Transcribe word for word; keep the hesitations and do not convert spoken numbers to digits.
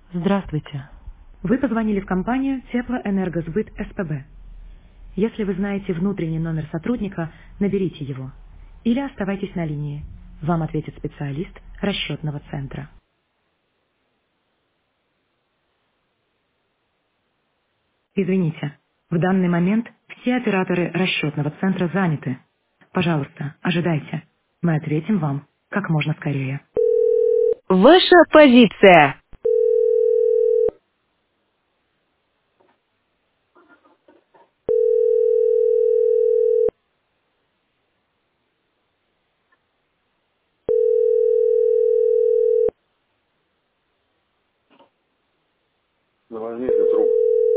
Здравствуйте. Вы позвонили в компанию Теплоэнергосбыт СПБ. Если вы знаете внутренний номер сотрудника, наберите его. Или оставайтесь на линии. Вам ответит специалист расчетного центра. Извините, в данный момент все операторы расчетного центра заняты. Пожалуйста, ожидайте. Мы ответим вам как можно скорее. Ваша позиция. Да возьмите трубку.